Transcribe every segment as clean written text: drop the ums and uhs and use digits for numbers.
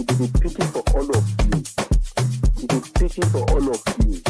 He be speaking for all of you. He be speaking for all of you.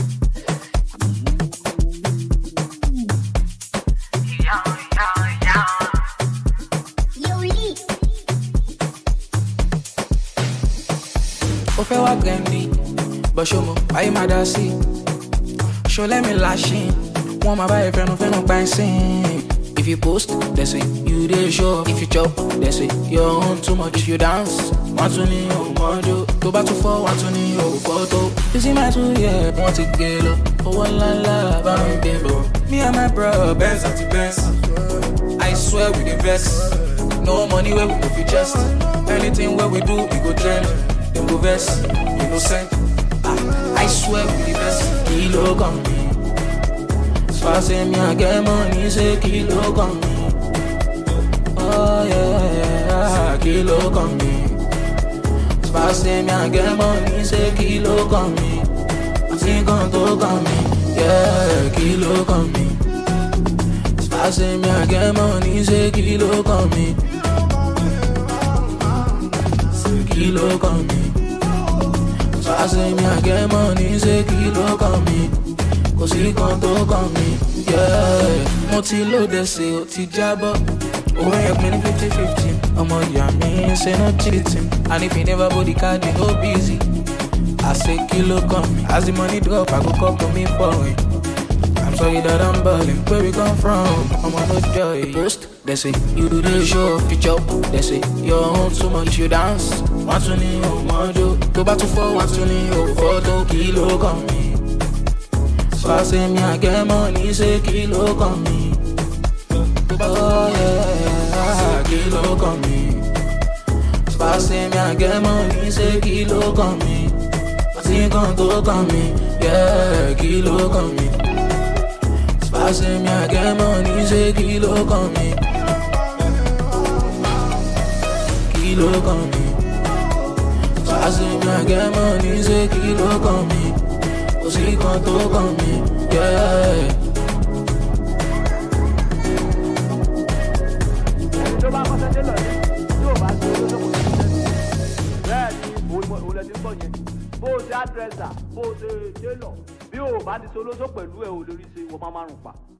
Ofe wa Gandhi, but show me why you mad as see. Show let me lashing. Want my buy friend no bouncing. If you post, they say you dey show. If you chop, they say you own too much. If you dance, want to need your mojo. Go back to 4, want to need your photo. You see my 2 years, want to get up. Oh la, bam bebo. Me and my bro, Benz at the Benz. I swear we the best. No money where we go for just. Anything where we do, we go trend. Them go vest, innocent. I swear we the best. Kilo come me. As far as me I get money, say kilo come me. Oh yeah, kilo come me. As far as me I get money, say kilo come me. I think on to come me, yeah, kilo come me. As far as me I get money, say kilo come me. Kilo come me. So I say me I get money, say kilo come me. Cause he can't talk on me, yeah. Mo ti lóde ṣe o ti jábọ́. Owó yẹn pín ní 50-50. Ọmọ ìyá mi say no cheating. And if you never body card, you go busy. I say kilo come me. As the money drop, I go call to me for it. I'm sorry that I'm balling. Where we come from? I'm on no joy. Post, they say you do the show. If you chop, they say you own too much. If you dance, want to need your mojo. Go back to 4, want to need your photo. Kilo come me. So I say me I get money, say kilo come me. Oh yeah, kilo come me. So I say me I get money, say kilo come me. I think on to come me, yeah, kilo come me. So I say me I get money, say kilo come me. Kilo come me. So I say me I get money, say kilo come me. See quand to come me, yeah. Tó bá kọ́sẹ́ dé lọ́yẹ̀, tí ò bá ṣe olóṣòwò ní ṣẹ́ni. Bẹ́ẹ̀ ni òun lẹ ti ń bọ̀ yẹn. Bó o ṣe àdírẹ́sà, bó o ṣe délọ̀, bí o bá ti ṣe olóṣò pẹ̀lú ẹ̀ ò lórí ṣe ìwọ máa márùn-ún pa.